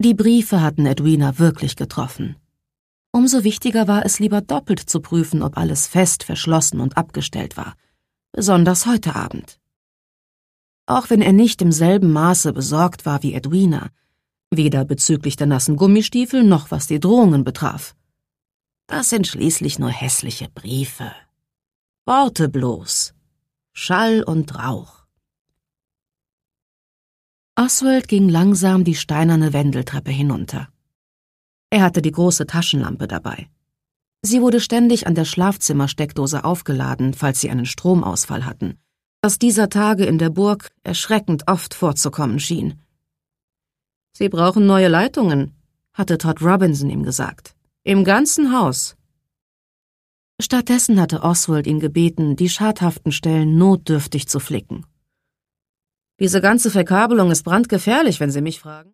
Die Briefe hatten Edwina wirklich getroffen. Umso wichtiger war es, lieber doppelt zu prüfen, ob alles fest, verschlossen und abgestellt war, besonders heute Abend. Auch wenn er nicht im selben Maße besorgt war wie Edwina, weder bezüglich der nassen Gummistiefel noch was die Drohungen betraf. Das sind schließlich nur hässliche Briefe. Worte bloß. Schall und Rauch. Oswald ging langsam die steinerne Wendeltreppe hinunter. Er hatte die große Taschenlampe dabei. Sie wurde ständig an der Schlafzimmersteckdose aufgeladen, falls sie einen Stromausfall hatten, was dieser Tage in der Burg erschreckend oft vorzukommen schien. »Sie brauchen neue Leitungen«, hatte Todd Robinson ihm gesagt. »Im ganzen Haus.« Stattdessen hatte Oswald ihn gebeten, die schadhaften Stellen notdürftig zu flicken. »Diese ganze Verkabelung ist brandgefährlich, wenn Sie mich fragen.«